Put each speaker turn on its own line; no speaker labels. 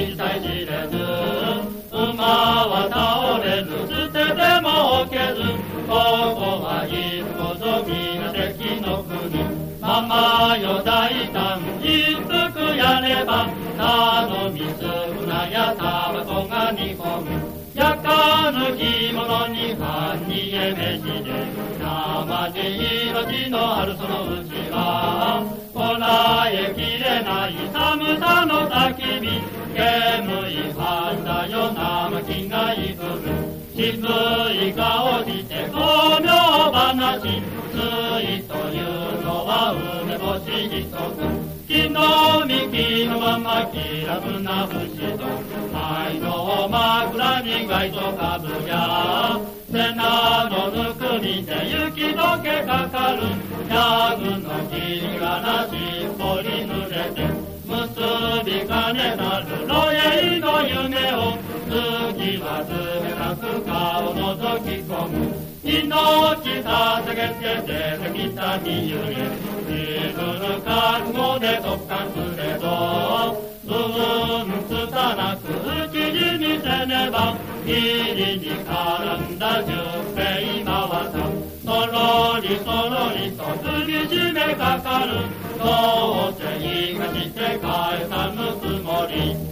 にさえ知れず、馬は倒れず、捨てても置けず、ここは一歩ぞ皆敵の国。ママよ大胆、一服やれば、頼み少なやタバコが煮込む。やかぬ着物に半にえめしで、生地命のあるそのうちは、こらえきれない寒さの焚き火、煙いはんだよ生気がいくる。静い顔して巧妙話、ついというのは梅干し一つ。木の幹のまま気楽な節と、愛の枕に街とかぶや、背中のぬくみで雪解けかかる。ヤグの霧がなしっぽり濡れて、結びかねなる露営の夢を、月は冷たく顔のぞき込む。命捧げて出てきた身ゆえ、自分覚悟で特感すれど、つたなく討ち死にせねば、霧に絡んだ十兵回さ、そろりそろりと首絞めかかる。どうせ生かして返さぬつもり。